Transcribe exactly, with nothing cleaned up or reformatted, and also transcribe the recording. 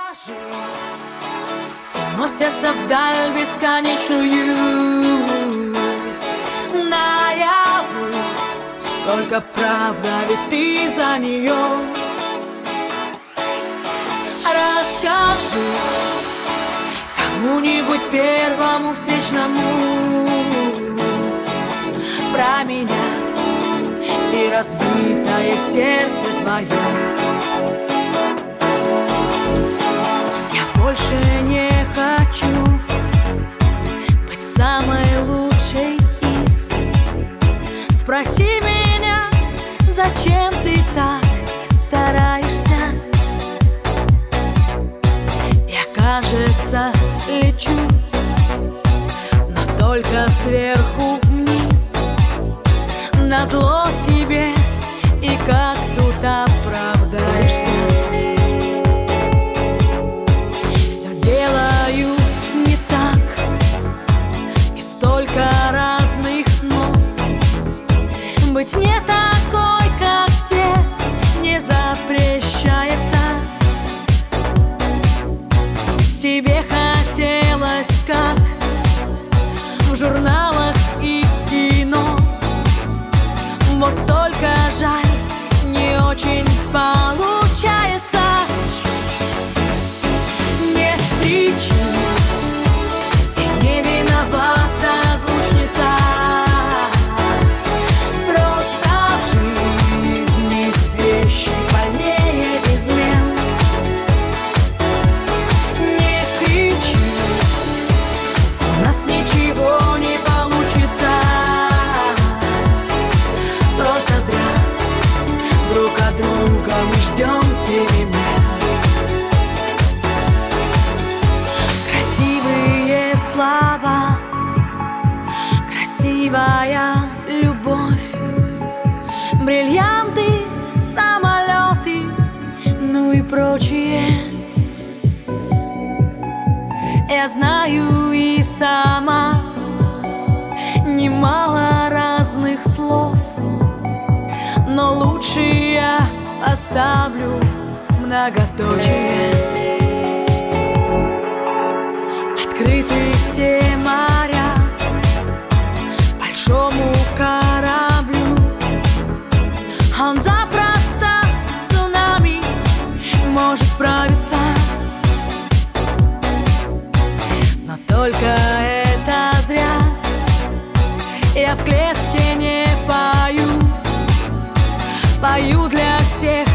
Скажи, уносятся вдаль бесконечную наяву, только правда, ведь ты за нее. Расскажи кому-нибудь первому встречному про меня и разбитое сердце твое. Я больше не хочу быть самой лучшей из. Спроси меня, зачем ты так стараешься? Я, кажется, лечу, но только сверху вниз. Назло тебе, и как тут оправдаешься? Все делаю не так, и столько разных «но». Быть не такой, как все, не запрещается. Тебе хотелось, как в журналах и кино. Вот только жаль, не очень получается. Нет причин, и не виновата разлучница. Просто жизнь есть вещи больнее измен. Не кричи, у нас ничего не получится. Просто зря друг от друга мы ждем перемен. Красивые слова, красивая любовь, бриллианты, самолеты, ну и прочее. Я знаю и сама немало разных слов, но лучше я оставлю многоточие. Открыты все моря большому кораблю. Он запросто с цунами может справиться. Но только это зря. Я в клетке не пою, пою для всех